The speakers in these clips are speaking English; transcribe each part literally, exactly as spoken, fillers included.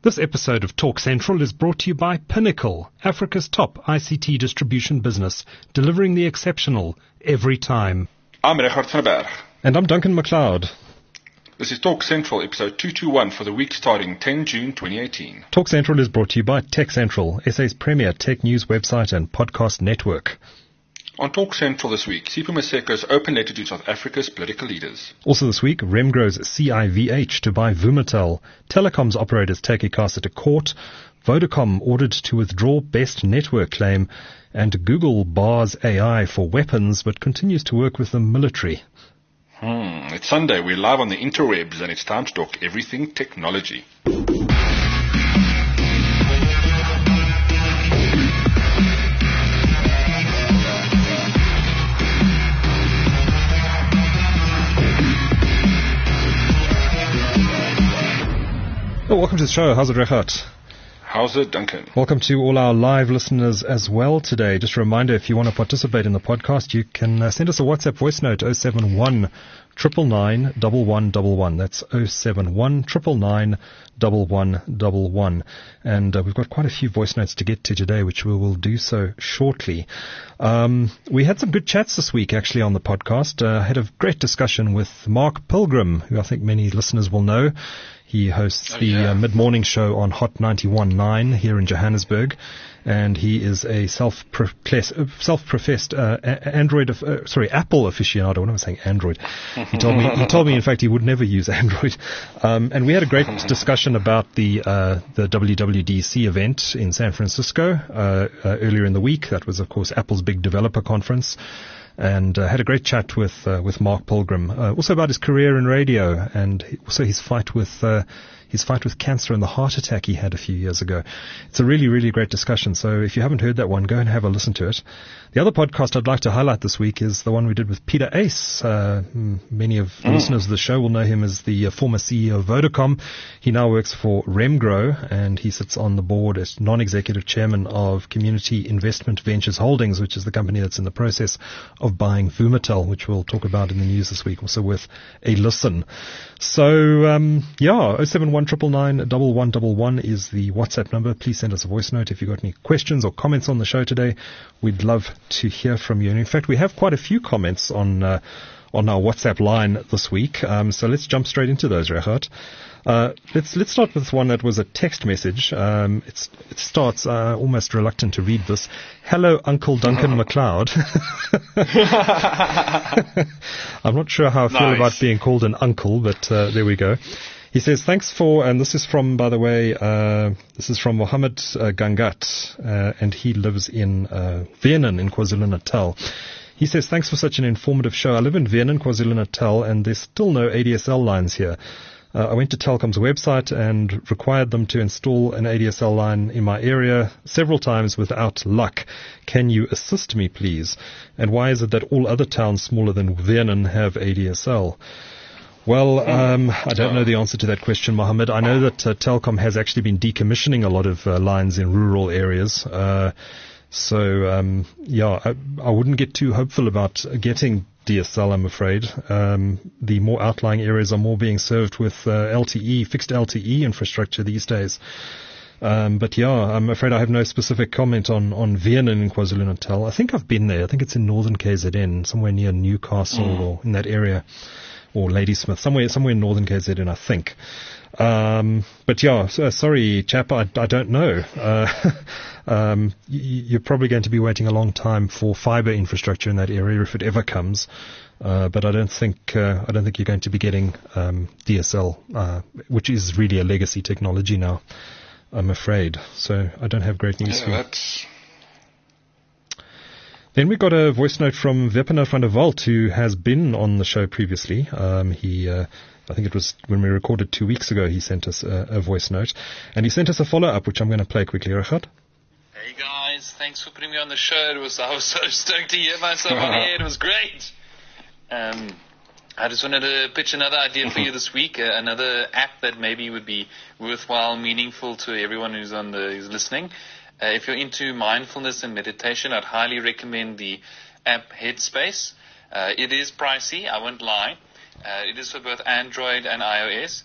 This episode of Talk Central is brought to you by Pinnacle, Africa's top I C T distribution business, delivering the exceptional every time. I'm Richard van der Berg. And I'm Duncan McLeod. This is Talk Central, episode two twenty-one for the week starting ten June twenty eighteen. Talk Central is brought to you by Tech Central, S A's premier tech news website and podcast network. On Talk Central this week, Sipho Maseko's open letter to South Africa's political leaders. Also this week, Remgro's C I V H to buy Vumatel. Telecoms operators take ICASA to court. Vodacom ordered to withdraw best network claim. And Google bars A I for weapons but continues to work with the military. Hmm, it's Sunday. We're live on the interwebs and it's time to talk everything technology. Oh, welcome to the show. How's it, Richard? How's it, Duncan? Welcome to all our live listeners as well today. Just a reminder, if you want to participate in the podcast, you can uh, send us a WhatsApp voice note, oh seven one, nine nine nine, one one one one. That's oh seven one, nine nine nine, one one one one. And uh, we've got quite a few voice notes to get to today, which we will do so shortly. Um, we had some good chats this week, actually, on the podcast. I uh, had a great discussion with Mark Pilgrim, who I think many listeners will know. He hosts oh, the yeah. uh, mid-morning show on Hot ninety-one point nine here in Johannesburg, and he is a self-professed, self-professed uh, Android, uh, sorry, Apple aficionado. What am I saying? Android. He told me, he told me, in fact, he would never use Android. Um, and we had a great discussion about the uh, the W W D C event in San Francisco uh, uh, earlier in the week. That was, of course, Apple's big developer conference. And uh, had a great chat with uh, with Mark Pilgrim, uh, also about his career in radio, and also his fight with uh, his fight with cancer and the heart attack he had a few years ago. It's a really, really great discussion. So if you haven't heard that one, go and have a listen to it. The other podcast I'd like to highlight this week is the one we did with Peter Ace. Uh, many of the mm. listeners of the show will know him as the uh, former C E O of Vodacom. He now works for Remgro, and he sits on the board as non-executive chairman of Community Investment Ventures Holdings, which is the company that's in the process of buying Vumatel, which we'll talk about in the news this week, also worth a listen. So, um, yeah, oh seven one, nine nine nine, one one one one is the WhatsApp number. Please send us a voice note if you've got any questions or comments on the show today. We'd love to hear from you. And in fact, we have quite a few comments on uh, on our WhatsApp line this week. Um, so let's jump straight into those, Richard. Uh, let's let's start with one that was a text message. Um, it's, it starts, uh, almost reluctant to read this. Hello, Uncle Duncan McLeod. I'm not sure how I feel nice. about being called an uncle, but uh, there we go. He says, thanks for, and this is from, by the way, uh, this is from Mohammed uh, Gangat, uh, and he lives in uh, Vernon in KwaZulu-Natal. He says, thanks for such an informative show. I live in Vernon, KwaZulu-Natal, and there's still no A D S L lines here. Uh, I went to Telkom's website and required them to install an A D S L line in my area several times without luck. Can you assist me, please? And why is it that all other towns smaller than Vernon have A D S L? Well, um, I don't know the answer to that question, Mohammed. I know that uh, Telkom has actually been decommissioning a lot of uh, lines in rural areas. Uh, so, um, yeah, I, I wouldn't get too hopeful about getting D S L, I'm afraid. Um, the more outlying areas are more being served with uh, L T E, fixed L T E infrastructure these days. Um, but yeah, I'm afraid I have no specific comment on, on Vernon in KwaZulu-Natal. I think I've been there. I think it's in northern K Z N, somewhere near Newcastle mm. or in that area. Or Ladysmith, somewhere somewhere in northern K Z N, I think. Um, but yeah, so, sorry, chap, I, I don't know. Uh, um, y- you're probably going to be waiting a long time for fiber infrastructure in that area if it ever comes. Uh, but I don't think uh, I don't think you're going to be getting um, D S L, uh, which is really a legacy technology now, I'm afraid. So I don't have great news yeah, for you. That's Then we got a voice note from Wepner van der Walt, who has been on the show previously. Um, he, uh, I think it was when we recorded two weeks ago, he sent us a, a voice note. And he sent us a follow-up, which I'm going to play quickly, Richard. Hey guys, thanks for putting me on the show. It was, I was so stoked to hear myself on air. It was great. Um, I just wanted to pitch another idea for you this week, uh, another app that maybe would be worthwhile, meaningful to everyone who's on the who's listening. Uh, if you're into mindfulness and meditation, I'd highly recommend the app Headspace. Uh, it is pricey, I won't lie. Uh, it is for both Android and iOS.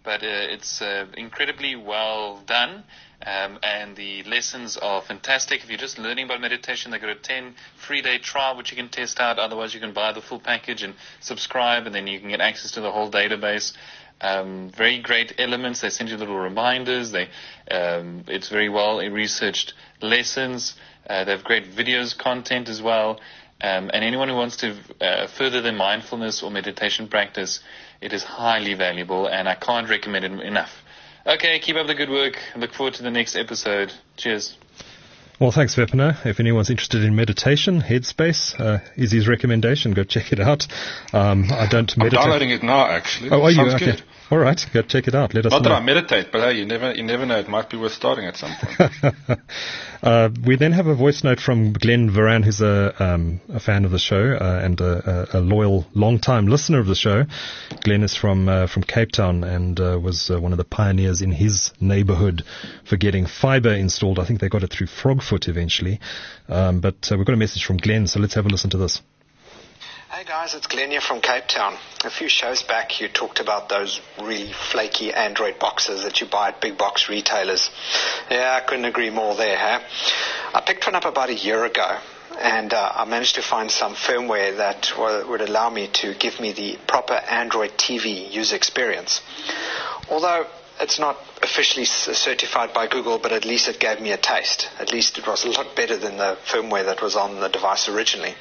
but uh, it's uh, incredibly well done. Um, and the lessons are fantastic. If you're just learning about meditation, they've got a ten free day trial which you can test out. Otherwise, you can buy the full package and subscribe, and then you can get access to the whole database. Um, very great elements. They send you little reminders. They, um, it's very well researched lessons. Uh, they have great videos, content as well. Um, and anyone who wants to uh, further their mindfulness or meditation practice, it is highly valuable, and I can't recommend it enough. Okay, keep up the good work. I look forward to the next episode. Cheers. Well, thanks, Vepner. If anyone's interested in meditation, Headspace uh, is his recommendation. Go check it out. Um, I don't meditate. I'm downloading it now, actually. Oh, are you? Sounds Okay. good. All right. Go check it out. Let us Not know. that I meditate, but hey, you never, you never know. It might be worth starting at some point. uh, we then have a voice note from Glenn Varan, who's a, um, a fan of the show uh, and a, a, a loyal, long-time listener of the show. Glenn is from uh, from Cape Town and uh, was uh, one of the pioneers in his neighborhood for getting fiber installed. I think they got it through Frogfoot eventually. Um, but uh, we've got a message from Glenn, so let's have a listen to this. Hey guys, it's Glenn here from Cape Town. A few shows back you talked about those really flaky Android boxes that you buy at big box retailers. Yeah, I couldn't agree more there, huh? I picked one up about a year ago, and uh, I managed to find some firmware that w- would allow me to give me the proper Android T V user experience. Although it's not officially certified by Google, but at least it gave me a taste. At least it was a lot better than the firmware that was on the device originally.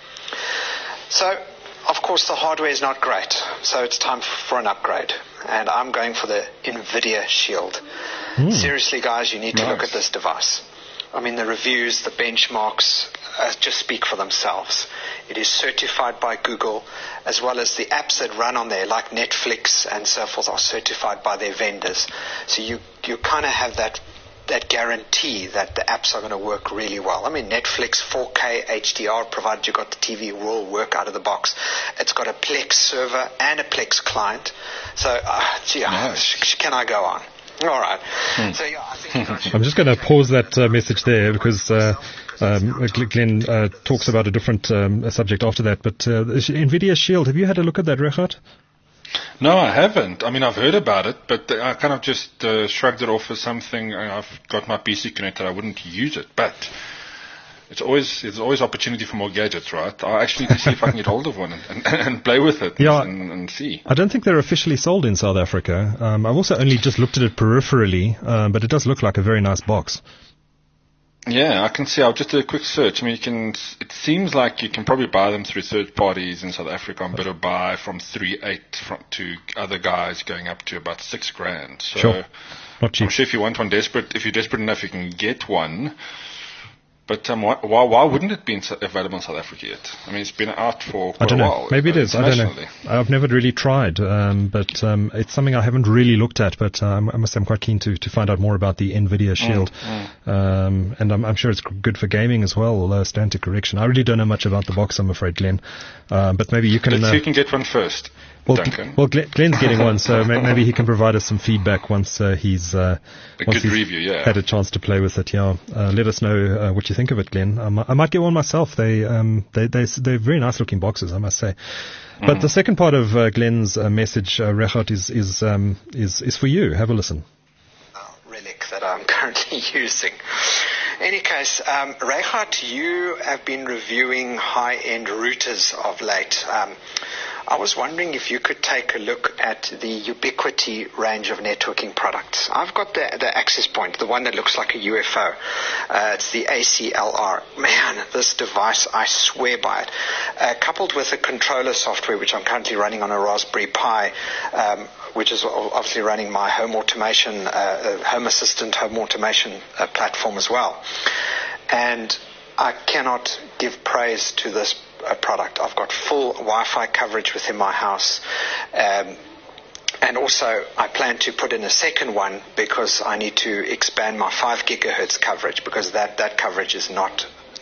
So, of course, the hardware is not great, so it's time for an upgrade. And I'm going for the NVIDIA Shield. Mm. Seriously, guys, you need to nice. look at this device. I mean, the reviews, the benchmarks uh, just speak for themselves. It is certified by Google, as well as the apps that run on there, like Netflix and so forth, are certified by their vendors. So you, you kind of have that that guarantee that the apps are going to work really well. I mean, Netflix four K H D R, provided you've got the T V, will work out of the box. It's got a Plex server and a Plex client. So, uh, gee, nice. Can I go on? All right. Hmm. So, yeah, I think I'm just going to pause that uh, message there because uh, um, Glenn uh, talks about a different um, subject after that. But uh, NVIDIA Shield, have you had a look at that, Regardt? No, I haven't. I mean, I've heard about it, but I kind of just uh, shrugged it off as something. I've got my P C connected. I wouldn't use it, but it's always there's always opportunity for more gadgets, right? I actually need to see if I can get hold of one and, and, and play with it yeah, and, and see. I don't think they're officially sold in South Africa. Um, I've also only just looked at it peripherally, um, but it does look like a very nice box. Yeah, I can see. I'll just do a quick search. I mean, you can. It seems like you can probably buy them through third parties in South Africa on Bid or Buy from three eight from, to other guys going up to about six grand. So sure. Not cheap. I'm sure if you want one desperate, if you're desperate enough, you can get one. But um, why, why why wouldn't it be in, available in South Africa yet? I mean, it's been out for quite I don't a know. while. Maybe it is. I don't know. I've never really tried, um, but um, it's something I haven't really looked at. But um, I must say I'm quite keen to, to find out more about the NVIDIA Shield. Mm, mm. Um, and I'm, I'm sure it's good for gaming as well, although I stand to correction. I really don't know much about the box, I'm afraid, Glenn. Um, but maybe you can... Let's uh, see who can get one first. Well, well, Glenn's getting one, so maybe he can provide us some feedback once uh, he's, uh, a once good he's review, yeah. had a chance to play with it. Yeah, uh, let us know uh, what you think of it, Glenn. Um, I might get one myself. They, um, they, they, they're very nice looking boxes, I must say. Mm. But the second part of uh, Glenn's uh, message, uh, Regardt, is is, um, is is for you. Have a listen. Oh, relic that I'm currently using. In any case, um, Regardt, you have been reviewing high-end routers of late. Um, I was wondering if you could take a look at the Ubiquity range of networking products. I've got the, the access point, the one that looks like a U F O. Uh, it's the A C L R. Man, this device, I swear by it. Uh, coupled with the controller software, which I'm currently running on a Raspberry Pi, um, which is obviously running my home automation, uh, home assistant, home automation uh, platform as well. And I cannot give praise to this uh, product. I've got full Wi-Fi coverage within my house. Um, and also, I plan to put in a second one because I need to expand my five gigahertz coverage because that, that coverage is not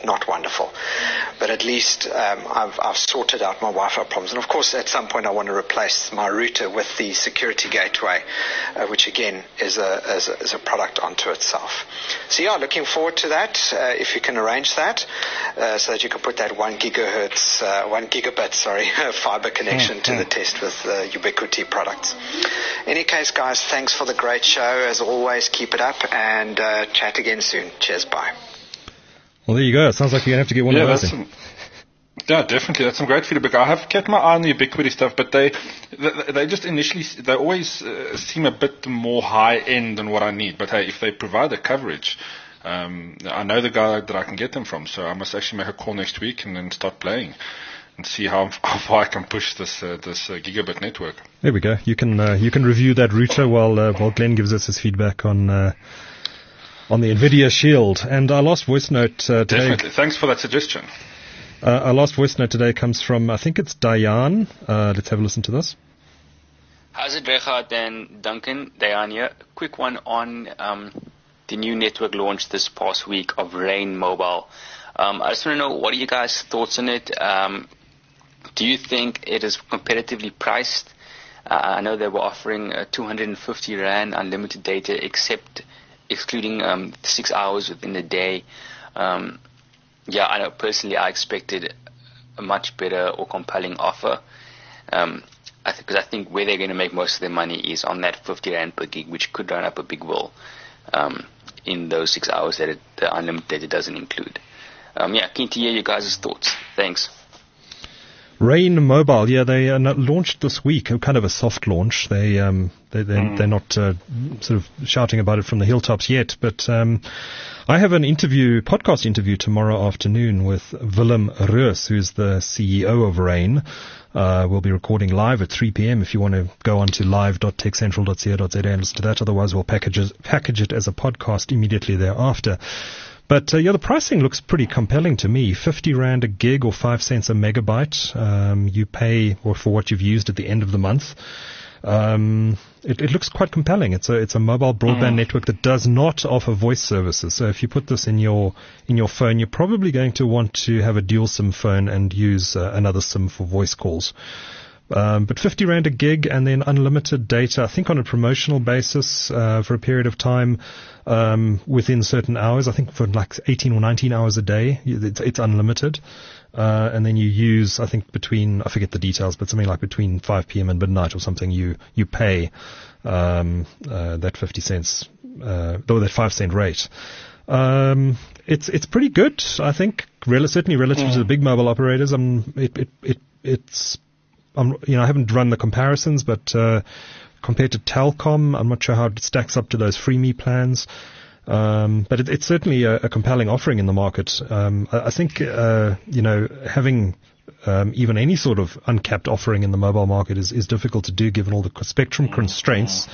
not wonderful. But at least um, I've, I've sorted out my Wi-Fi problems. And of course, at some point, I want to replace my router with the security gateway, uh, which again is a, is a is a product unto itself. So yeah, looking forward to that. Uh, if you can arrange that, uh, so that you can put that one gigahertz, uh, one gigabit, sorry, fiber connection mm-hmm. to the test with uh, Ubiquiti products. In any case, guys, thanks for the great show. As always, keep it up and uh, chat again soon. Cheers, bye. Well, there you go. It sounds like you're going to have to get one yeah, of those. That's some, yeah, definitely. That's some great feedback. I have kept my eye on the Ubiquiti stuff, but they they, they just initially, they always uh, seem a bit more high-end than what I need. But hey, if they provide the coverage, um, I know the guy that I can get them from, so I must actually make a call next week and then start playing and see how, how far I can push this uh, this uh, gigabit network. There we go. You can uh, you can review that router while uh, while Glenn gives us his feedback on uh, on the NVIDIA Shield. And our last voice note uh, today. Definitely. Thanks for that suggestion. Uh, our last voice note today comes from, I think it's Diane. Uh, let's have a listen to this. How's it, Regardt and Duncan? Diane here. Quick one on um, the new network launch this past week of Rain Mobile. Um, I just want to know, what are you guys' thoughts on it? Um, do you think it is competitively priced? Uh, I know they were offering uh, two hundred fifty rand unlimited data, except excluding um, six hours within the day. Um, yeah, I know personally I expected a much better or compelling offer. Um, I think, because I think where they're going to make most of their money is on that fifty rand per gig, which could run up a big bill um, in those six hours that it, the unlimited data doesn't include. Um, yeah, keen to hear you guys' thoughts. Thanks. Rain Mobile, yeah, they uh, launched this week, kind of a soft launch. They, um, they, they, mm. they're not uh, sort of shouting about it from the hilltops yet, but um, I have an interview, podcast interview tomorrow afternoon with Willem Roos, who's the C E O of Rain. Uh, we'll be recording live at three p.m. If you want to go on to live dot tech central dot co dot za and listen to that. Otherwise, we'll package it, package it as a podcast immediately thereafter. But, uh, yeah, the pricing looks pretty compelling to me. fifty rand a gig or five cents a megabyte. Um, you pay or for what you've used at the end of the month. Um, it, it looks quite compelling. It's a, it's a mobile broadband mm. network that does not offer voice services. So if you put this in your, in your phone, you're probably going to want to have a dual SIM phone and use uh, another SIM for voice calls. Um, but fifty rand a gig and then unlimited data, I think on a promotional basis, uh, for a period of time, um, within certain hours. I think for like eighteen or nineteen hours a day, it's, it's unlimited. Uh, and then you use, I think between, I forget the details, but something like between five p.m. and midnight or something, you, you pay, um, uh, that fifty cents, uh, or that five cent rate. Um, it's, it's pretty good, I think, rel- certainly relative mm. to the big mobile operators. Um, it, it, it, it's, I'm, you know, I haven't run the comparisons, but uh, compared to Telkom, I'm not sure how it stacks up to those freemium plans. Um, but it, it's certainly a, a compelling offering in the market. Um, I, I think, uh, you know, having um, even any sort of uncapped offering in the mobile market is, is difficult to do given all the spectrum constraints.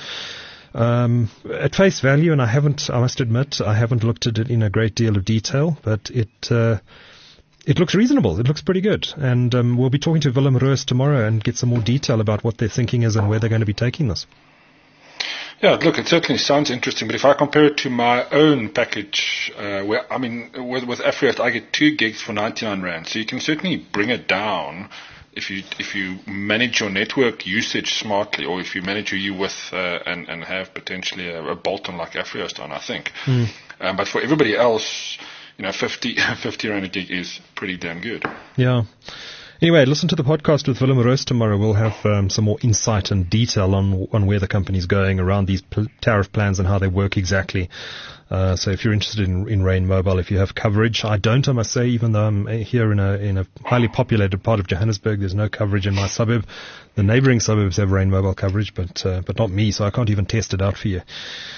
Um, at face value, and I haven't, I must admit, I haven't looked at it in a great deal of detail, but it uh, It looks reasonable. It looks pretty good. And um, we'll be talking to Willem Roos tomorrow and get some more detail about what their thinking is and where they're going to be taking this. Yeah, look, it certainly sounds interesting. But if I compare it to my own package, uh, where I mean, with, with Afrihost, I get two gigs for ninety-nine rand. So you can certainly bring it down if you if you manage your network usage smartly, or if you manage your U with uh, and and have potentially a, a bolt-on like Afrihost on, I think. Mm. Um, but for everybody else, you know, fifty, fifty rand a gig is pretty damn good. Yeah. Anyway, listen to the podcast with Willem Roos tomorrow. We'll have um, some more insight and detail on on where the company's going around these pl- tariff plans and how they work exactly. Uh, so if you're interested in, in Rain Mobile, if you have coverage, I don't, I must say, even though I'm here in a in a highly populated part of Johannesburg, there's no coverage in my suburb. The neighboring suburbs have Rain Mobile coverage, but uh, but not me, so I can't even test it out for you.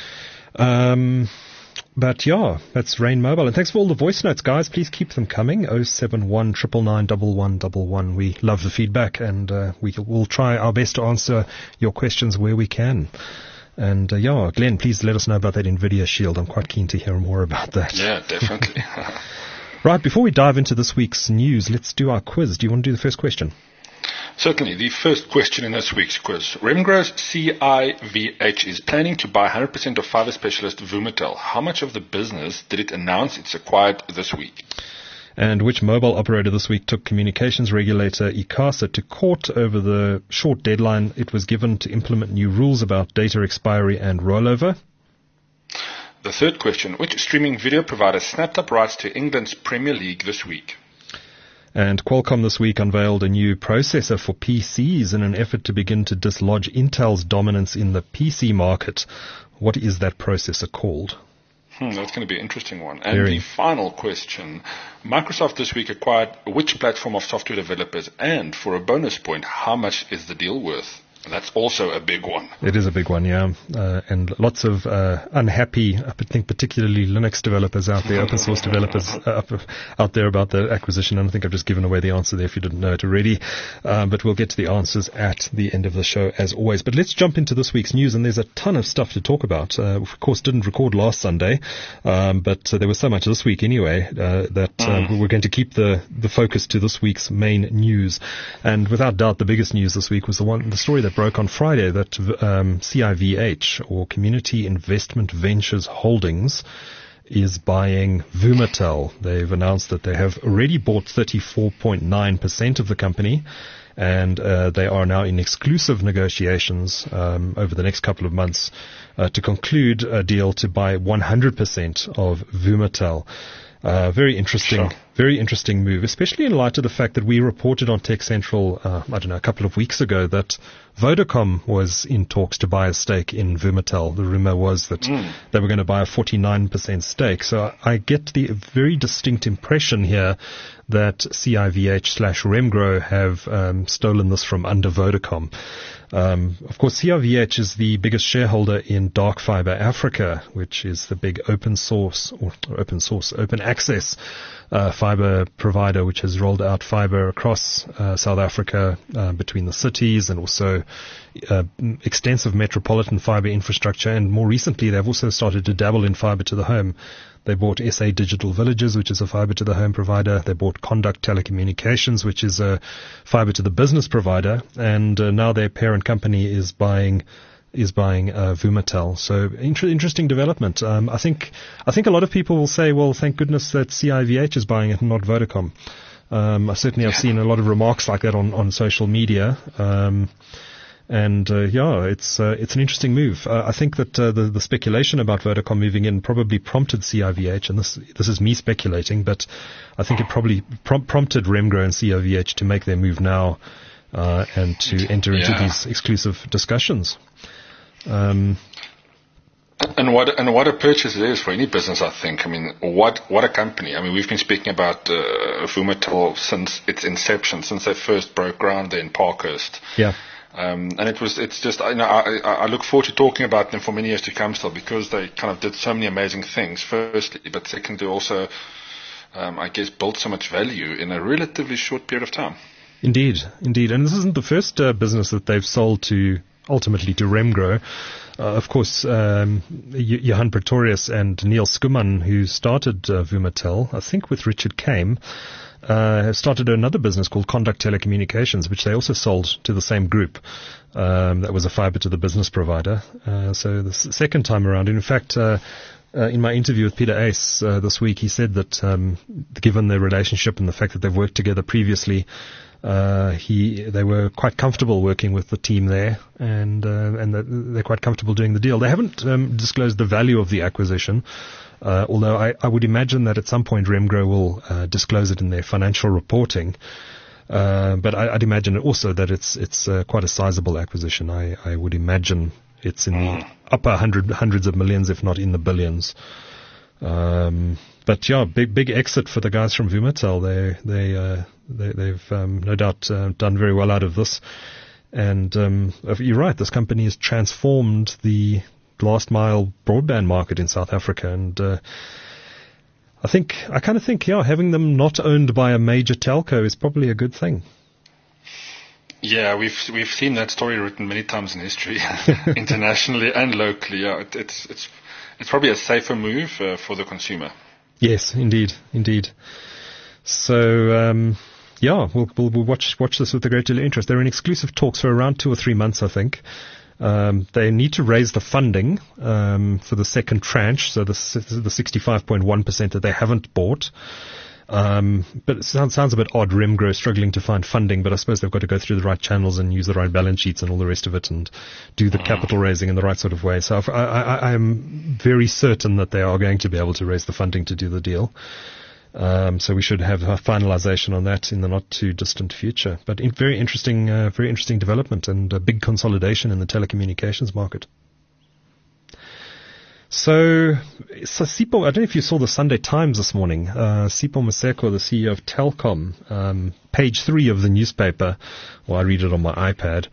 Um... But yeah, that's Rain Mobile. And thanks for all the voice notes, guys. Please keep them coming. oh seven one, nine nine nine, one one one one. We love the feedback, and uh, we will try our best to answer your questions where we can. And uh, yeah, Glenn, please let us know about that NVIDIA Shield. I'm quite keen to hear more about that. Yeah, definitely. Right, before we dive into this week's news, let's do our quiz. Do you want to do the first question? Certainly. The first question in this week's quiz. Remgro's C I V H is planning to buy one hundred percent of fiber specialist Vumatel. How much of the business did it announce it's acquired this week? And which mobile operator this week took communications regulator ICASA to court over the short deadline it was given to implement new rules about data expiry and rollover? The third question, which streaming video provider snapped up rights to England's Premier League this week? And Qualcomm this week unveiled a new processor for P Cs in an effort to begin to dislodge Intel's dominance in the P C market. What is that processor called? Hmm, that's going to be an interesting one. And Very. the final question, Microsoft this week acquired which platform of software developers? And for a bonus point, how much is the deal worth? And that's also a big one. It is a big one, yeah. Uh, and lots of uh, unhappy, I think particularly Linux developers out there, open source developers uh, out there about the acquisition. And I think I've just given away the answer there if you didn't know it already. Um, but we'll get to the answers at the end of the show as always. But let's jump into this week's news. And there's a ton of stuff to talk about. Uh, of course, didn't record last Sunday. Um, but uh, there was so much this week anyway uh, that uh, we're going to keep the, the focus to this week's main news. And without doubt, the biggest news this week was the one, the story that broke on Friday that um, C I V H, or Community Investment Ventures Holdings, is buying Vumatel. They've announced that they have already bought thirty-four point nine percent of the company, and uh, they are now in exclusive negotiations um, over the next couple of months uh, to conclude a deal to buy one hundred percent of Vumatel. Uh, very interesting, Sure. very interesting move, especially in light of the fact that we reported on Tech Central, uh, I don't know, a couple of weeks ago that Vodacom was in talks to buy a stake in Vumatel. The rumor was that mm. they were going to buy a forty-nine percent stake. So I get the very distinct impression here that C I V H slash Remgro have um, stolen this from under Vodacom. Um, of course, C I V H is the biggest shareholder in Dark Fiber Africa, which is the big open source or open source, open access uh, fiber provider, which has rolled out fiber across uh, South Africa uh, between the cities and also uh, extensive metropolitan fiber infrastructure. And more recently, they've also started to dabble in fiber to the home. They bought S A Digital Villages, which is a fiber-to-the-home provider. They bought Conduct Telecommunications, which is a fiber-to-the-business provider. And uh, now their parent company is buying is buying uh, Vumatel. So inter- interesting development. Um, I think I think a lot of people will say, well, thank goodness that C I V H is buying it and not Vodacom. Um, I certainly have seen a lot of remarks like that on, on social media. Um, And, uh, yeah, it's, uh, it's an interesting move. Uh, I think that, uh, the, the speculation about Vodacom moving in probably prompted C I V H, and this, this is me speculating, but I think it probably prom- prompted Remgro and C I V H to make their move now, uh, and to enter into Yeah. these exclusive discussions. Um, And what and what a purchase it is for any business, I think. I mean, what what a company. I mean, we've been speaking about uh, Vumatel since its inception, since they first broke ground there in Parkhurst. yeah. Um, and it was, it's just, you know, I, I I look forward to talking about them for many years to come still, because they kind of did so many amazing things, firstly, but secondly also, um, I guess, built so much value in a relatively short period of time. Indeed, indeed. And this isn't the first uh, business that they've sold to, ultimately to Remgro. Uh, of course, um, J- Johan Pretorius and Neil Skuman, who started uh, Vumatel, I think with Richard Kame, uh, have started another business called Conduct Telecommunications, which they also sold to the same group. Um, that was a fiber to the business provider. Uh, so the s- second time around, in fact, uh, Uh, in my interview with Peter Ace uh, this week, he said that um, given their relationship and the fact that they've worked together previously, uh, he they were quite comfortable working with the team there, and uh, and that they're quite comfortable doing the deal. They haven't um, disclosed the value of the acquisition, uh, although I, I would imagine that at some point Remgro will uh, disclose it in their financial reporting. Uh, but I, I'd imagine also that it's it's uh, quite a sizable acquisition. I, I would imagine it's in the upper hundred, hundreds of millions, if not in the billions. Um, but yeah, big big exit for the guys from Vumatel. They they uh, they they've um, no doubt uh, done very well out of this. And um, you're right, this company has transformed the last mile broadband market in South Africa, and uh, I think I kind of think yeah, having them not owned by a major telco is probably a good thing. Yeah, we've we've seen that story written many times in history, internationally and locally. Yeah, it, it's it's it's probably a safer move uh, for the consumer. Yes, indeed, indeed. So um, yeah, we'll, we'll we'll watch watch this with a great deal of interest. They're in exclusive talks for around two or three months, I think. Um, they need to raise the funding um, for the second tranche, so the the sixty-five point one percent that they haven't bought. Um, but it sounds, sounds a bit odd, Remgro struggling to find funding, but I suppose they've got to go through the right channels and use the right balance sheets and all the rest of it and do the capital raising in the right sort of way. So I, I, I'm very certain that they are going to be able to raise the funding to do the deal. Um, so we should have a finalization on that in the not too distant future. But in, very interesting, uh, very interesting development and a big consolidation in the telecommunications market. So, so Sipho, I don't know if you saw the Sunday Times this morning. Uh, Sipho Maseko, the C E O of Telkom, um, page three of the newspaper, well, I read it on my iPad,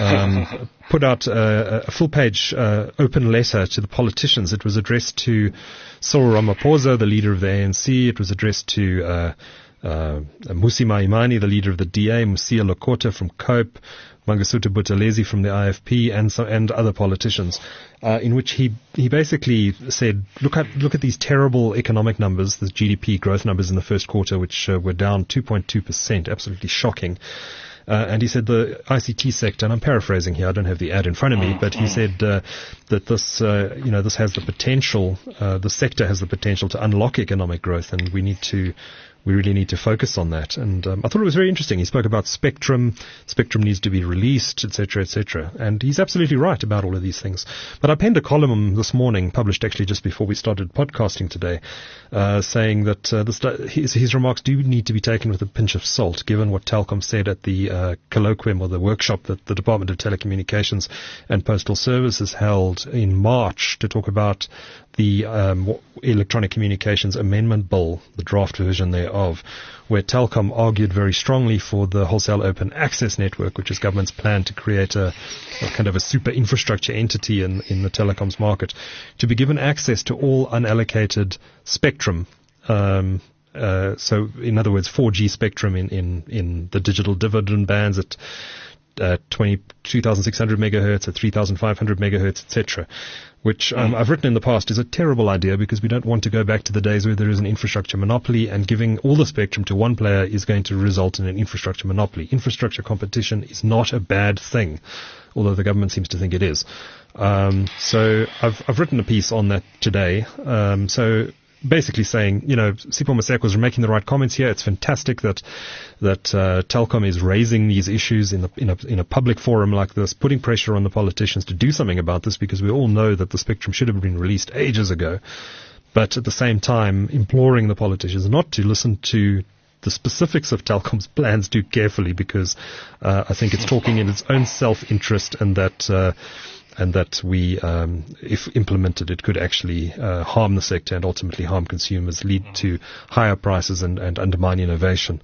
um, put out a, a full-page uh, open letter to the politicians. It was addressed to Cyril Ramaphosa, the leader of the A N C. It was addressed to uh, uh, Mmusi Maimane, the leader of the D A, Musia Lokota from COPE, Mangosuthu Buthelezi from the I F P, and so, and other politicians, uh, in which he he basically said, look at look at these terrible economic numbers, the G D P growth numbers in the first quarter, which uh, were down two point two percent, absolutely shocking. Uh, and he said the I C T sector, and I'm paraphrasing here, I don't have the ad in front of me, but he said uh, that this, uh, you know, this has the potential, uh, the sector has the potential to unlock economic growth, and we need to. We really need to focus on that. And um, I thought it was very interesting. He spoke about spectrum. Spectrum needs to be released, et cetera, et cetera. And he's absolutely right about all of these things. But I penned a column this morning, published actually just before we started podcasting today, uh, saying that uh, this, his, his remarks do need to be taken with a pinch of salt, given what Telkom said at the uh, colloquium or the workshop that the Department of Telecommunications and Postal Services held in March to talk about the um, Electronic Communications Amendment Bill, the draft version thereof, where Telkom argued very strongly for the Wholesale Open Access Network, which is government's plan to create a, a kind of a super infrastructure entity in, in the telecoms market, to be given access to all unallocated spectrum. Um, uh, so, in other words, four G spectrum in, in, in the digital dividend bands at uh, twenty-two thousand six hundred megahertz, at three thousand five hundred megahertz, et cetera, which um, I've written in the past is a terrible idea because we don't want to go back to the days where there is an infrastructure monopoly, and giving all the spectrum to one player is going to result in an infrastructure monopoly. Infrastructure competition is not a bad thing, although the government seems to think it is. Um, so I've, I've written a piece on that today. Um, so basically saying, you know, Sipho Maseko is making the right comments here. It's fantastic that that uh, Telkom is raising these issues in, the, in, a, in a public forum like this, putting pressure on the politicians to do something about this, because we all know that the spectrum should have been released ages ago. But at the same time, imploring the politicians not to listen to the specifics of Telkom's plans too carefully, because uh, I think it's talking in its own self-interest, and that uh, and that we, um, if implemented, it could actually uh, harm the sector and ultimately harm consumers, lead to higher prices and, and undermine innovation.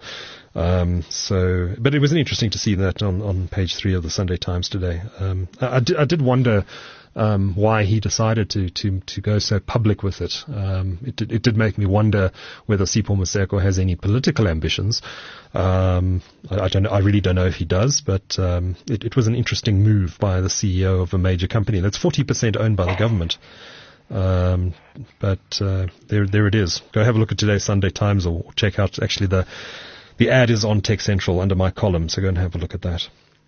Um, so, but it was interesting to see that on, on page three of the Sunday Times today. Um, I, I, did, I did wonder um, why he decided to, to, to go so public with it. Um, it, did, it did make me wonder whether Sipho Maseko has any political ambitions. Um, I, I don't know, I really don't know if he does, but um, it, it was an interesting move by the C E O of a major company that's forty percent owned by the government. Um, but uh, there, there it is. Go have a look at today's Sunday Times, or check out actually the the ad is on Tech Central under my column, so go and have a look at that.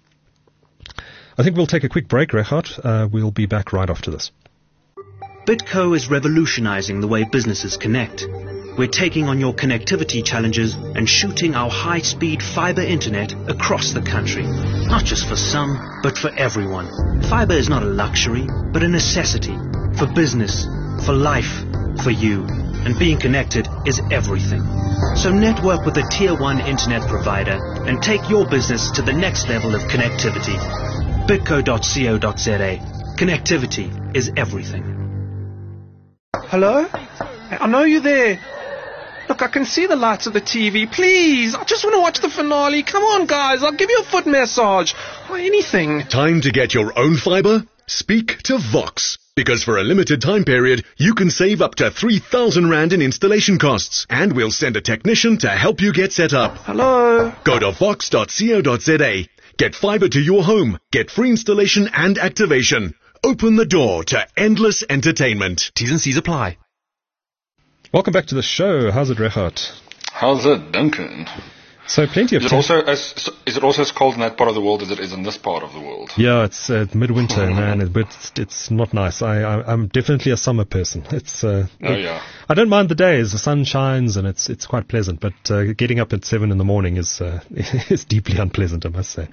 I think we'll take a quick break, Regardt. Uh, we'll be back right after this. Bitco is revolutionizing the way businesses connect. We're taking on your connectivity challenges and shooting our high-speed fiber internet across the country. Not just for some, but for everyone. Fiber is not a luxury, but a necessity. For business, for life, for you. And being connected is everything. So network with a tier one internet provider and take your business to the next level of connectivity. bitco dot co dot za. Connectivity is everything. Hello? I know you're there. Look, I can see the lights of the T V. Please, I just want to watch the finale. Come on, guys, I'll give you a foot massage or anything. Time to get your own fiber? Speak to Vox. Because for a limited time period, you can save up to three thousand rand in installation costs. And we'll send a technician to help you get set up. Hello? Go to vox dot co dot za. Get fiber to your home. Get free installation and activation. Open the door to endless entertainment. T's and C's apply. Welcome back to the show. How's it, Regardt? How's it, Duncan? So plenty of Is it time. also as is it also as cold in that part of the world as it is in this part of the world? Yeah, it's uh, midwinter, man, it, but it's, it's not nice. I, I, I'm definitely a summer person. It's uh, Oh it- yeah. I don't mind the days. The sun shines and it's it's quite pleasant. But uh, getting up at seven in the morning is uh, is deeply unpleasant, I must say.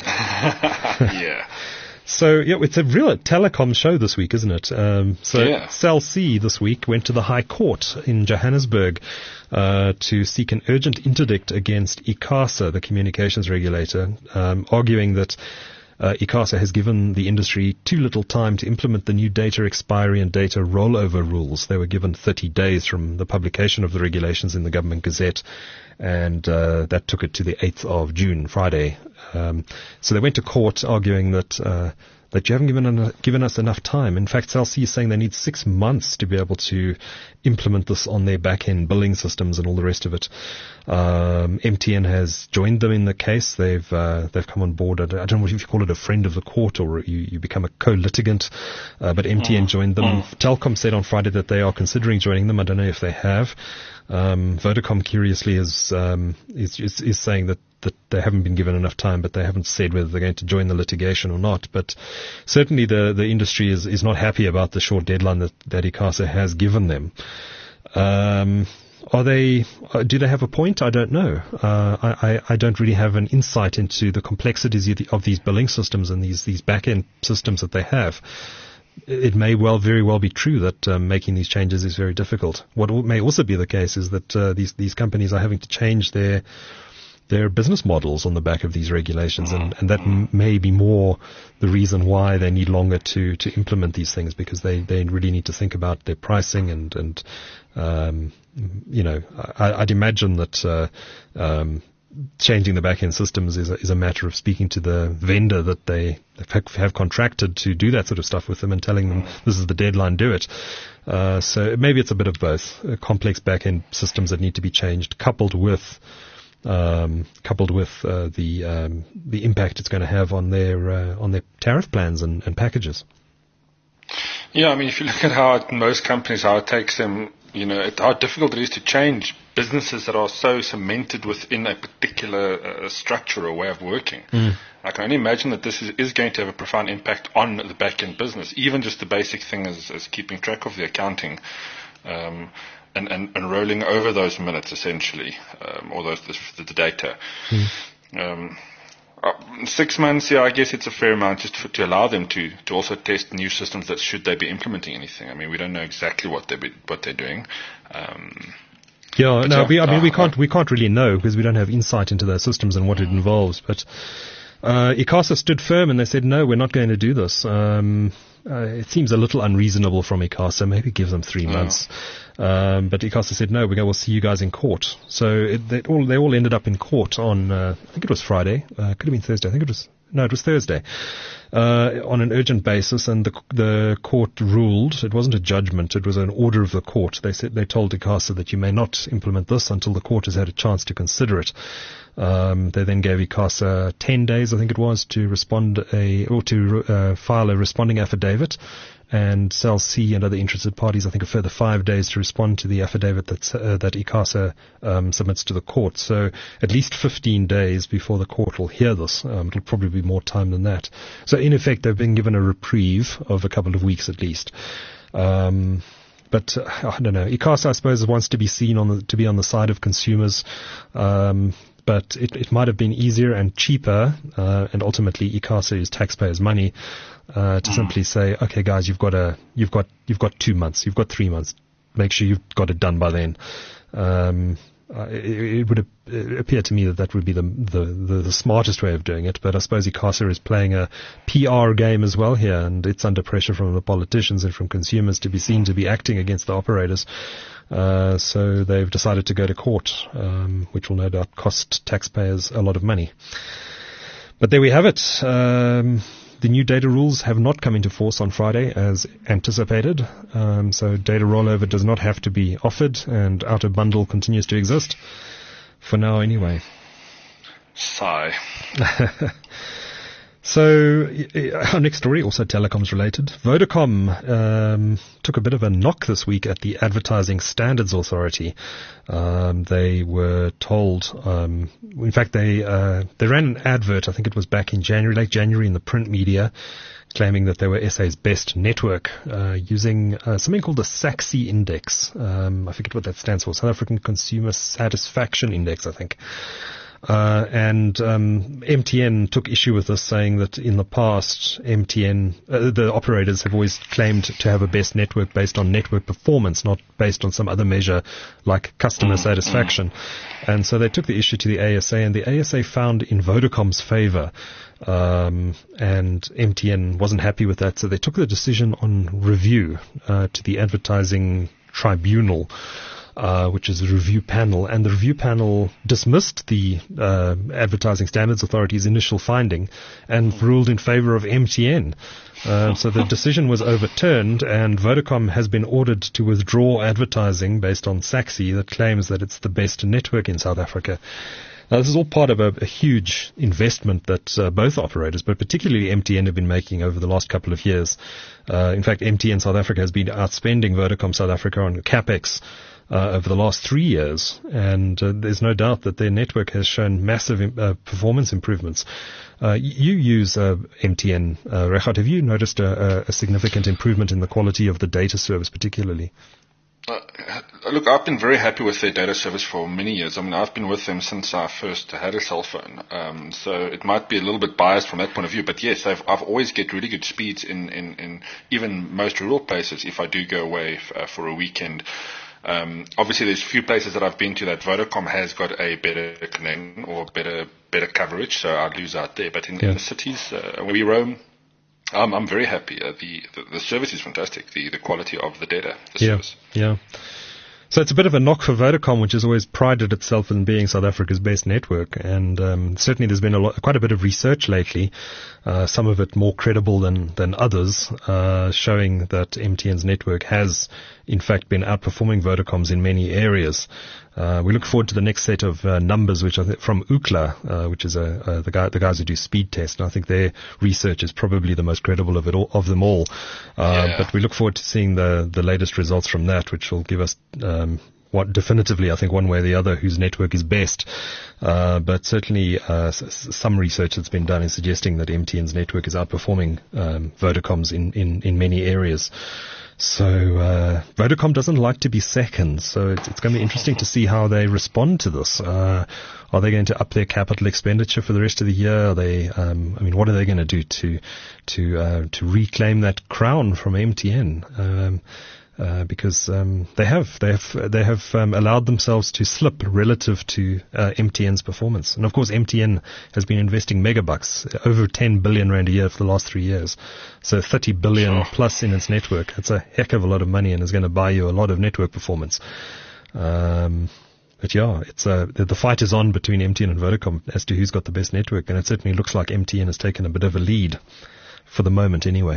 Yeah. So yeah, it's a real telecom show this week, isn't it? Um, so Yeah. Cell C this week went to the High Court in Johannesburg uh, to seek an urgent interdict against ICASA, the communications regulator, um, arguing that uh, ICASA has given the industry too little time to implement the new data expiry and data rollover rules. They were given thirty days from the publication of the regulations in the Government Gazette, and uh, that took it to the eighth of June, Friday. Um, so they went to court arguing that uh, that you haven't given en- given us enough time. In fact, Cell C is saying they need six months to be able to implement this on their back-end billing systems and all the rest of it. Um, M T N has joined them in the case. They've uh, they've come on board. I don't know if you call it a friend of the court or you, you become a co-litigant, uh, but M T N joined them. Telkom said on Friday that they are considering joining them. I don't know if they have. Um, Vodacom, curiously, is, um, is, is is saying that, that they haven't been given enough time, but they haven't said whether they're going to join the litigation or not. But certainly the, the industry is, is not happy about the short deadline that, that ICASA has given them. Um, are they, uh, do they have a point? I don't know. Uh, I, I, I don't really have an insight into the complexities of, the, of these billing systems and these, these back-end systems that they have. It may well, very well be true that um, making these changes is very difficult. What al- may also be the case is that uh, these these companies are having to change their their business models on the back of these regulations, and, and that m- may be more the reason why they need longer to, to implement these things, because they, they really need to think about their pricing and and um, you know I, I'd imagine that uh, um, changing the back-end systems is a, is a matter of speaking to the vendor that they have contracted to do that sort of stuff with them and telling them this is the deadline, do it. Uh, so maybe it's a bit of both. Uh, complex back-end systems that need to be changed, coupled with um, coupled with uh, the um, the impact it's going to have on their uh, on their tariff plans and, and packages. Yeah, I mean, if you look at how it, most companies, how it takes them, you know, it, how difficult it is to change businesses that are so cemented within a particular uh, structure or way of working. Mm. I can only imagine that this is, is going to have a profound impact on the back-end business, even just the basic thing as, as keeping track of the accounting um, and, and, and rolling over those minutes, essentially, um, or those the, the data. Mm. Um, Uh, six months, yeah, I guess it's a fair amount just for, to allow them to, to also test new systems that should they be implementing anything. I mean, we don't know exactly what they be, what they're doing. Um, yeah, no, yeah, we, I mean, uh, we can't we can't really know because we don't have insight into those systems and what it involves. But uh, ICASA stood firm and they said, no, we're not going to do this. Um, uh, it seems a little unreasonable from ICASA. Maybe give them three Yeah. months. Um, but ICASA said, no, we go, we'll see you guys in court. So it, they all they all ended up in court on, uh, I think it was Friday. Uh, could have been Thursday. I think it was, no, it was Thursday. Uh, on an urgent basis, and the the court ruled. It wasn't a judgment; it was an order of the court. They said they told ICASA that you may not implement this until the court has had a chance to consider it. Um, they then gave ICASA ten days, I think it was, to respond a or to uh, file a responding affidavit, and Cell C and other interested parties, I think, a further five days to respond to the affidavit that's, uh, that ICASA um, submits to the court. So at least fifteen days before the court will hear this. Um, it'll probably be more time than that. So in effect, they've been given a reprieve of a couple of weeks at least. Um, but uh, I don't know. ICASA, I suppose, wants to be seen on the, to be on the side of consumers. Um, but it, it might have been easier and cheaper, uh, and ultimately ICASA is taxpayers' money, uh, to mm. simply say, okay, guys, you've got a, you've got, you've got two months, you've got three months. Make sure you've got it done by then. Um, uh, it, it would appear to me that that would be the, the, the, the smartest way of doing it. But I suppose ICASA is playing a P R game as well here, and it's under pressure from the politicians and from consumers to be seen to be acting against the operators. Uh, so they've decided to go to court, um, which will no doubt cost taxpayers a lot of money. But there we have it. Um, the new data rules have not come into force on Friday as anticipated. Um, so data rollover does not have to be offered, and outer bundle continues to exist. For now, anyway. Sigh. So our next story, also telecoms related. Vodacom um, took a bit of a knock this week at the Advertising Standards Authority. Um, they were told, um, in fact, they uh, they ran an advert. I think it was back in January, late January, in the print media, claiming that they were S A's best network, uh, using uh, something called the S A C S I Index. Um, I forget what that stands for. South African Consumer Satisfaction Index, I think. Uh, and um, M T N took issue with this, saying that in the past, M T N, uh, the operators have always claimed to have a best network based on network performance, not based on some other measure like customer satisfaction. And so they took the issue to the A S A, and the A S A found in Vodacom's favor. Um, and M T N wasn't happy with that, so they took the decision on review uh, to the Advertising Tribunal. Uh, which is a review panel, and the review panel dismissed the uh, Advertising Standards Authority's initial finding and ruled in favor of M T N. Uh, so the decision was overturned, and Vodacom has been ordered to withdraw advertising based on S A C S I that claims that it's the best network in South Africa. Now, this is all part of a, a huge investment that uh, both operators, but particularly M T N, have been making over the last couple of years. Uh, in fact, M T N South Africa has been outspending Vodacom South Africa on CapEx Uh, over the last three years, and uh, there's no doubt that their network has shown massive uh, performance improvements. Uh, you use uh, M T N, uh, Regardt. Have you noticed a, a significant improvement in the quality of the data service, particularly? Uh, look, I've been very happy with their data service for many years. I mean, I've been with them since I first had a cell phone. Um, so it might be a little bit biased from that point of view, but yes, I've, I've always get really good speeds in, in, in even most rural places if I do go away f- uh, for a weekend. Um, obviously, there's a few places that I've been to that Vodacom has got a better connection or better better coverage, so I'd lose out there. But in, yeah. in the cities uh, where we roam, I'm, I'm very happy. Uh, the, the the service is fantastic. The the quality of the data, the yeah, service. yeah. So it's a bit of a knock for Vodacom, which has always prided itself in being South Africa's best network. And um, certainly there's been a lot, quite a bit of research lately, uh, some of it more credible than, than others, uh, showing that M T N's network has, in fact, been outperforming Vodacom's in many areas. Uh, we look forward to the next set of uh, numbers, which are from Ookla, uh, which is a, uh, the, guy, the guys who do speed tests. And I think their research is probably the most credible of it all, of them all. Uh, yeah. But we look forward to seeing the, the latest results from that, which will give us um, what definitively, I think, one way or the other, whose network is best. Uh, but certainly uh, s- some research that's been done is suggesting that M T N's network is outperforming um, Vodacom's in, in, in many areas. So uh, Vodacom doesn't like to be second, so it's, it's going to be interesting to see how they respond to this. Uh, are they going to up their capital expenditure for the rest of the year? Are they? Um, I mean, what are they going to do to to uh, to reclaim that crown from M T N? Um, Uh, because um, they have they have they have um, allowed themselves to slip relative to uh, M T N's performance, and of course M T N has been investing megabucks, over ten billion rand a year for the last three years, so thirty billion plus in its network. It's a heck of a lot of money, and is going to buy you a lot of network performance. Um, but yeah, it's uh, the, the fight is on between M T N and Vodacom as to who's got the best network, and it certainly looks like M T N has taken a bit of a lead for the moment, anyway.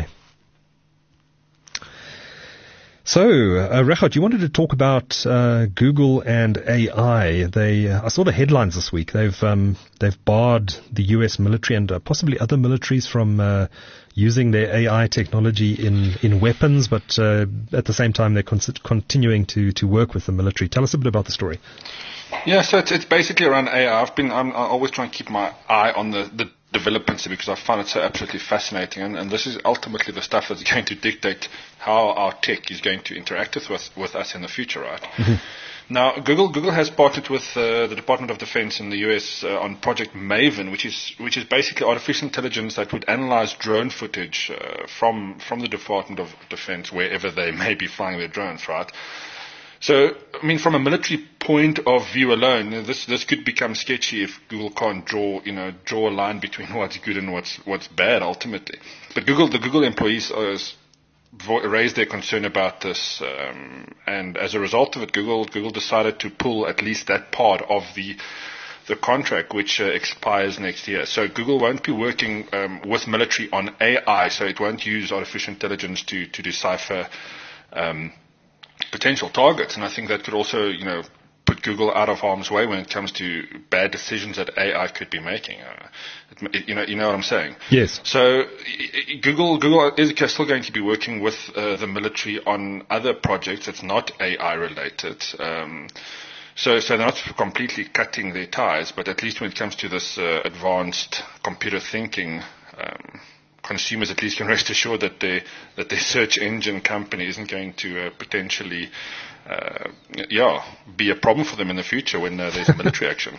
So, uh, Regardt, you wanted to talk about uh, Google and A I. They, uh, I saw the headlines this week. They've um, they've barred the U S military and uh, possibly other militaries from uh, using their A I technology in, in weapons, but uh, at the same time they're con- continuing to, to work with the military. Tell us a bit about the story. Yeah, so it's, it's basically around A I. I've been I'm, I always try and keep my eye on the, the developments because I find it so absolutely fascinating, and, and this is ultimately the stuff that's going to dictate how our tech is going to interact with with us in the future, right? Mm-hmm. Now, Google Google has partnered with uh, the Department of Defense in the U S uh, on Project Maven, which is which is basically artificial intelligence that would analyze drone footage uh, from from the Department of Defense wherever they may be flying their drones, right? So, I mean, from a military point of view alone, this this could become sketchy if Google can't draw, you know, draw a line between what's good and what's what's bad ultimately. But Google, the Google employees uh, raised their concern about this, um, and as a result of it, Google Google decided to pull at least that part of the the contract, which uh, expires next year. So Google won't be working um, with military on A I, so it won't use artificial intelligence to to decipher Um, potential targets, and I think that could also, you know, put Google out of harm's way when it comes to bad decisions that A I could be making. Uh, it, it, you know, you know what I'm saying? Yes. So it, Google, Google is still going to be working with uh, the military on other projects that's not A I related. Um, so, so they're not completely cutting their ties, but at least when it comes to this uh, advanced computer thinking. Um, consumers at least can rest assured that their that their search engine company isn't going to uh, potentially uh, yeah be a problem for them in the future when uh, there's military action.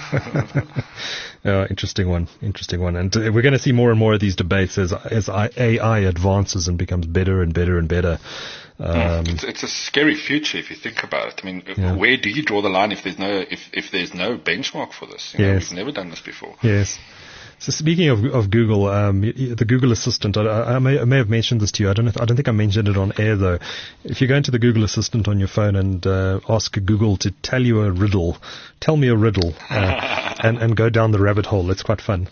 uh, interesting one, interesting one, and uh, we're going to see more and more of these debates as as A I advances and becomes better and better and better. Um, it's, it's a scary future if you think about it. I mean, yeah. where do you draw the line if there's no if if there's no benchmark for this? You know, yes. We've never done this before. Yes. So speaking of of Google, um, the Google Assistant, I, I, may, I may have mentioned this to you. I don't know if, I don't think I mentioned it on air though. If you go into the Google Assistant on your phone and uh, ask Google to tell you a riddle, tell me a riddle, uh, and and go down the rabbit hole, it's quite fun.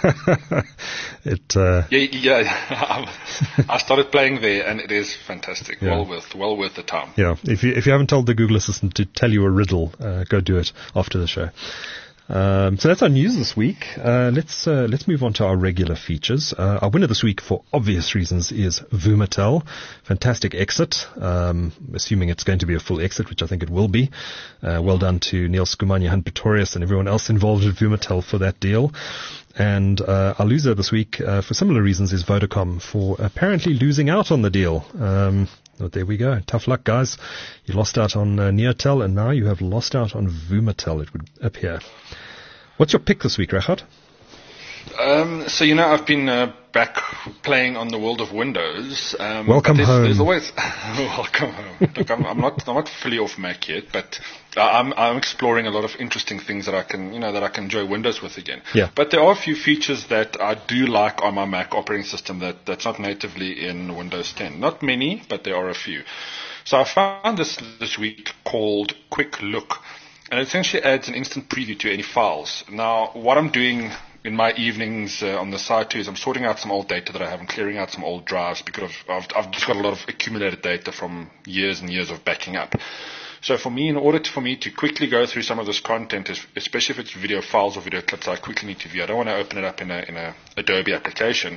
it. Uh, yeah, yeah. I started playing there, and it is fantastic. Yeah. Well worth, well worth the time. Yeah. If you if you haven't told the Google Assistant to tell you a riddle, uh, go do it after the show. Um, so that's our news this week. Uh, let's uh, let's move on to our regular features. Uh, our winner this week, for obvious reasons, is Vumatel. Fantastic exit, um, assuming it's going to be a full exit, which I think it will be. Uh, well done to Neil Skumanya, Hunt Pretorius, and everyone else involved with Vumatel for that deal. And uh, our loser this week, uh, for similar reasons, is Vodacom, for apparently losing out on the deal. Um, But there we go. Tough luck, guys. You lost out on uh, Neotel, and now you have lost out on Vumatel, it would appear. What's your pick this week, Regardt? Um, so, you know, I've been uh, back playing on the world of Windows. Um, welcome there's, home. There's always welcome home. Look, I'm, I'm not I'm not fully off Mac yet, but I'm I'm exploring a lot of interesting things that I can you know that I can enjoy Windows with again. Yeah. But there are a few features that I do like on my Mac operating system that that's not natively in Windows ten. Not many, but there are a few. So I found this this week called Quick Look, and it essentially adds an instant preview to any files. Now, what I'm doing in my evenings uh, on the side too is I'm sorting out some old data that I have. I'm clearing out some old drives because I've, I've just got a lot of accumulated data from years and years of backing up. So for me, in order to, for me to quickly go through some of this content, especially if it's video files or video clips I quickly need to view, I don't want to open it up in a, in a Adobe application.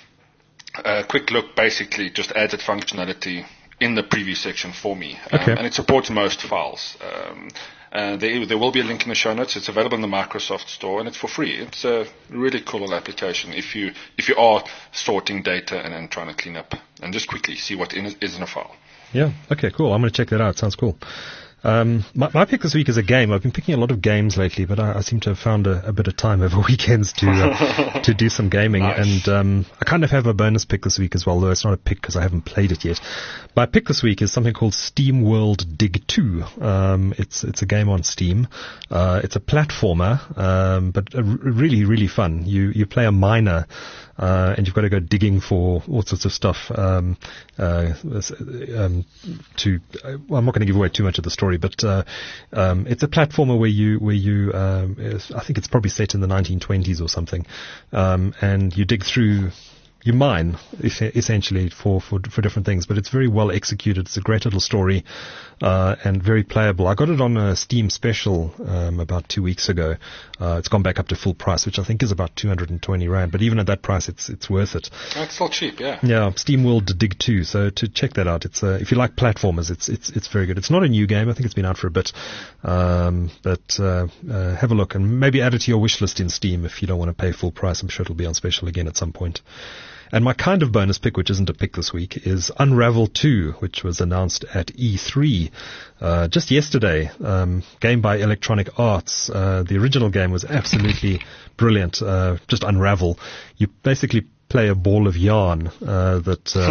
A Quick Look basically just adds that functionality in the preview section for me. Okay. Um, and it supports most files. Um, Uh, there, there will be a link in the show notes. It's available in the Microsoft Store, and it's for free. It's a really cool little application if you if you are sorting data and then trying to clean up and just quickly see what in, is in a file. Yeah. Okay. Cool. I'm going to check that out. Sounds cool. Um, my, my pick this week is a game. I've been picking a lot of games lately, but I, I seem to have found a, a bit of time over weekends to uh, to do some gaming. Nice. And um, I kind of have a bonus pick this week as well, though it's not a pick because I haven't played it yet. My pick this week is something called Steam World Dig two. Um, it's it's a game on Steam. Uh, it's a platformer, um, but a r- really really fun. You you play a miner. Uh, and you've got to go digging for all sorts of stuff um, uh, um, to. Well, I'm not going to give away too much of the story, but uh, um, it's a platformer where you where you. Um, I think it's probably set in the nineteen twenties or something, um, and you dig through. You mine, essentially, for, for for different things, but it's very well executed. It's a great little story, uh, and very playable. I got it on a Steam special um, about two weeks ago. Uh, it's gone back up to full price, which I think is about two hundred twenty rand. But even at that price, it's it's worth it. It's still cheap, yeah. Yeah, Steam World Dig two. So to check that out, it's uh, if you like platformers, it's it's it's very good. It's not a new game. I think it's been out for a bit, um, but uh, uh, have a look and maybe add it to your wish list in Steam if you don't want to pay full price. I'm sure it'll be on special again at some point. And my kind of bonus pick, which isn't a pick this week, is Unravel two, which was announced at E three uh, just yesterday. Um, game by Electronic Arts. Uh, the original game was absolutely brilliant. Uh, just Unravel. You basically play a ball of yarn uh, that, uh,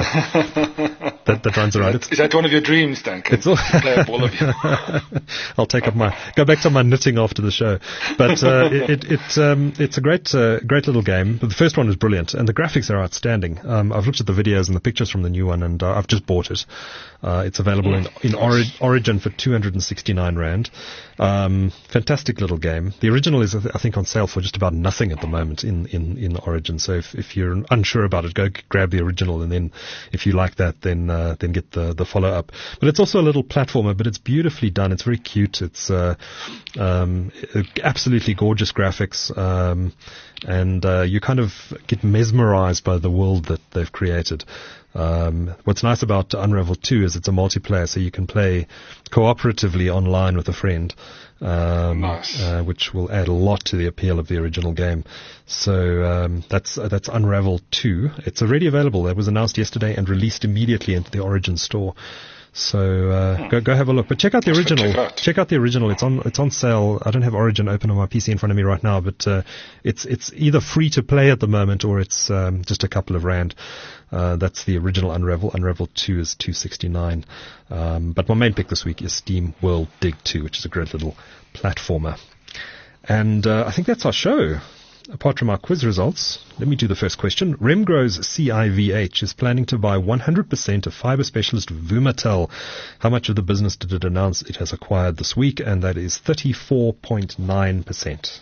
that that runs around. Is that one of your dreams, Duncan? It's all play a ball of yarn. I'll take up my go back to my knitting after the show. But uh, it it, it um, it's a great uh, great little game. The first one is brilliant, and the graphics are outstanding. Um, I've looked at the videos and the pictures from the new one, and uh, I've just bought it. Uh, it's available in in Ori- Origin for two hundred sixty-nine rand. Um, fantastic little game. The original is, I think, on sale for just about nothing at the moment in, in, in Origin. So if, if you're unsure about it, go g- grab the original, and then if you like that, then uh, then get the the follow up. But it's also a little platformer, but it's beautifully done. It's very cute. It's uh, um, absolutely gorgeous graphics, um, and uh, you kind of get mesmerized by the world that they've created. Um, what's nice about Unravel two is it's a multiplayer, so you can play cooperatively online with a friend, um, nice. uh, which will add a lot to the appeal of the original game. So um, that's uh, that's Unravel two. It's already available. It was announced yesterday and released immediately into the Origin store. So uh, hmm. go go have a look. But check out the original. Check out. check out the original. It's on it's on sale. I don't have Origin open on my P C in front of me right now, but uh, it's it's either free to play at the moment or it's um, just a couple of rand. Uh, that's the original Unravel. Unravel two is two sixty-nine. Um, but my main pick this week is Steam World Dig two, which is a great little platformer. And uh, I think that's our show. Apart from our quiz results, let me do the first question. Remgro's C I V H is planning to buy one hundred percent of fiber specialist Vumatel. How much of the business did it announce it has acquired this week? And that is thirty-four point nine percent.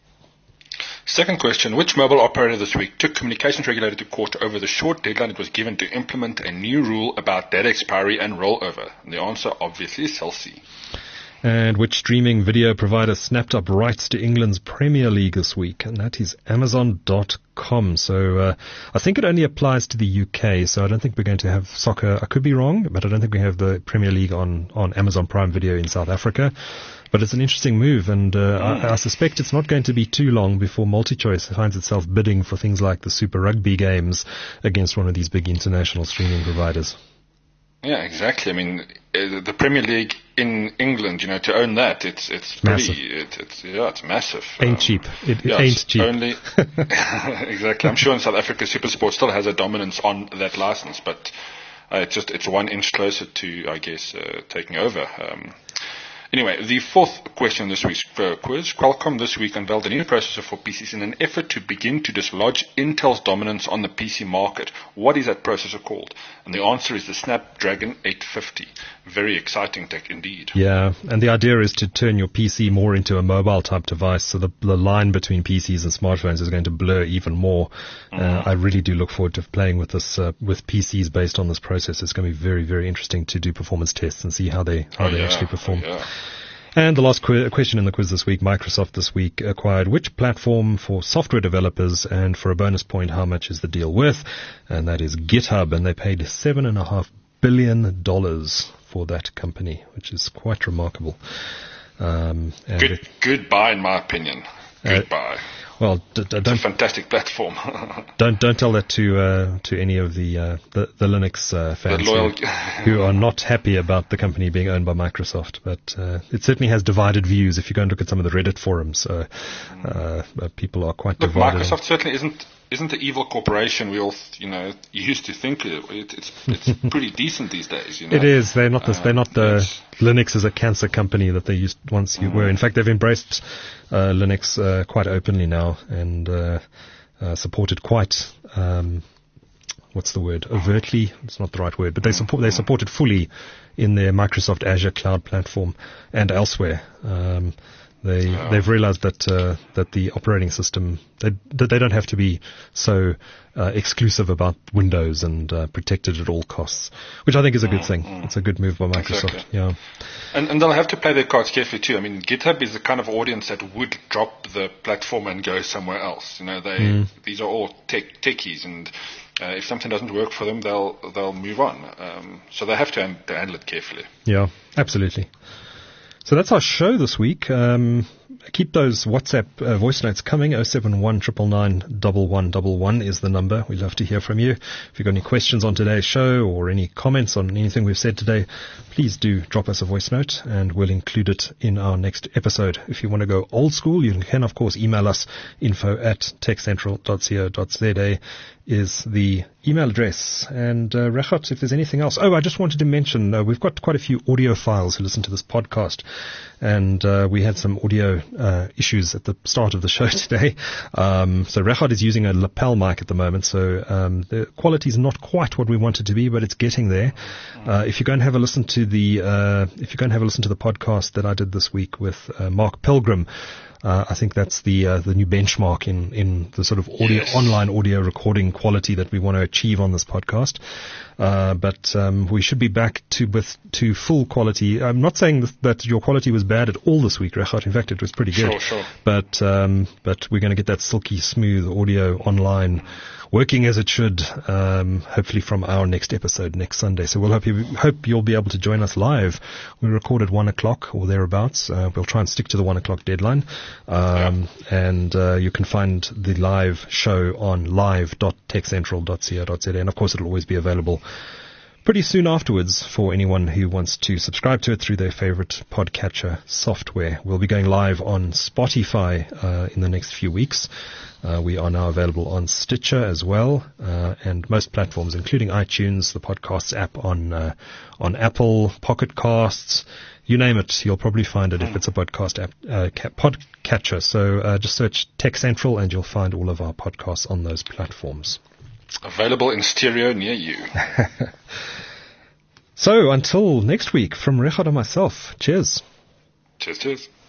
Second question, which mobile operator this week took communications regulator to court over the short deadline it was given to implement a new rule about data expiry and rollover? And the answer obviously is Cell C. And which streaming video provider snapped up rights to England's Premier League this week? And that is Amazon dot com. So uh, I think it only applies to the U K, so I don't think we're going to have soccer. I could be wrong, but I don't think we have the Premier League on, on Amazon Prime Video in South Africa. But it's an interesting move, and uh, mm. I, I suspect it's not going to be too long before MultiChoice finds itself bidding for things like the Super Rugby games against one of these big international streaming providers. Yeah, exactly. I mean, uh, the Premier League in England, you know, to own that, it's it's pretty, massive. It, it's yeah, it's massive. Ain't um, cheap. It, it yeah, ain't cheap. Only exactly. I'm sure in South Africa, SuperSport still has a dominance on that license, but uh, it's just it's one inch closer to, I guess, uh, taking over. Um, Anyway, the fourth question this week's uh, quiz. Qualcomm this week unveiled a new processor for P Cs in an effort to begin to dislodge Intel's dominance on the P C market. What is that processor called? And the answer is the Snapdragon eight fifty. Very exciting tech indeed. Yeah, and the idea is to turn your P C more into a mobile type device, so the, the line between P Cs and smartphones is going to blur even more. Mm. Uh, I really do look forward to playing with this, uh, with P Cs based on this process. It's going to be very, very interesting to do performance tests and see how they, how oh, they yeah. actually perform. Oh, yeah. And the last qu- question in the quiz this week, Microsoft this week acquired which platform for software developers, and for a bonus point, how much is the deal worth? And that is GitHub, and they paid seven and a half billion dollars for that company, which is quite remarkable. Um, and Good, it, goodbye, in my opinion. Goodbye. Uh, well, d- d- it's don't a fantastic platform. don't don't tell that to uh, to any of the uh, the, the Linux uh, fans the loyal who, who are not happy about the company being owned by Microsoft. But uh, it certainly has divided views. If you go and look at some of the Reddit forums, uh, uh, people are quite look, divided. Microsoft certainly isn't isn't the evil corporation we all you know used to think it. it it's it's pretty decent these days. You know? It is. They're not the, uh, they're not the yes. Linux is a cancer company that they used once you mm. were. In fact, they've embraced uh, Linux uh, quite openly now, and uh, uh, supported quite um, what's the word? Overtly. It's not the right word, but they support they support it fully in their Microsoft Azure cloud platform and elsewhere. Um, They yeah. they've realized that uh, that the operating system they that they don't have to be so uh, exclusive about Windows and uh, protected at all costs, which I think is a good thing. It's a good move by Microsoft. Exactly. Yeah, and and they'll have to play their cards carefully too. I mean, GitHub is the kind of audience that would drop the platform and go somewhere else. You know, they mm. these are all tech techies, and uh, if something doesn't work for them, they'll they'll move on. Um, so they have to, hand, to handle it carefully. Yeah, absolutely. So that's our show this week. Um, keep those WhatsApp uh, voice notes coming. oh seven one nine nine nine one one one one is the number. We'd love to hear from you. If you've got any questions on today's show or any comments on anything we've said today, please do drop us a voice note and we'll include it in our next episode. If you want to go old school, you can, of course, email us. Info at techcentral dot co dot za is the email address. And uh, Regardt, if there's anything else. Oh, I just wanted to mention, uh, we've got quite a few audiophiles who listen to this podcast. And uh, we had some audio uh, issues at the start of the show today. Um, so Regardt is using a lapel mic at the moment, so um, the quality is not quite what we want it to be, but it's getting there. Uh, if you go and have a listen to the uh, if you go and have a listen to the podcast that I did this week with uh, Mark Pilgrim, Uh, I think that's the uh, the new benchmark in, in the sort of audio Yes. online audio recording quality that we want to achieve on this podcast. Uh, but um, we should be back to with to full quality. I'm not saying that, that your quality was bad at all this week, Regardt. In fact, it was pretty good. Sure, sure. But um, but we're going to get that silky smooth audio online working as it should, um, hopefully from our next episode next Sunday. So we'll hope, you, hope you'll be able to join us live. We record at one o'clock or thereabouts. Uh, we'll try and stick to the one o'clock deadline. Um, yeah. And uh, you can find the live show on live dot tech central dot co dot za. And of course, it'll always be available pretty soon afterwards for anyone who wants to subscribe to it through their favorite podcatcher software. We'll be going live on Spotify uh, in the next few weeks. Uh, we are now available on Stitcher as well, uh, and most platforms, including iTunes, the Podcasts app on uh, on Apple, Pocket Casts, you name it. You'll probably find it if it's a podcast app, uh, podcatcher. So uh, just search Tech Central and you'll find all of our podcasts on those platforms. Available in stereo near you. So until next week, from Regardt and myself, cheers. Cheers, cheers.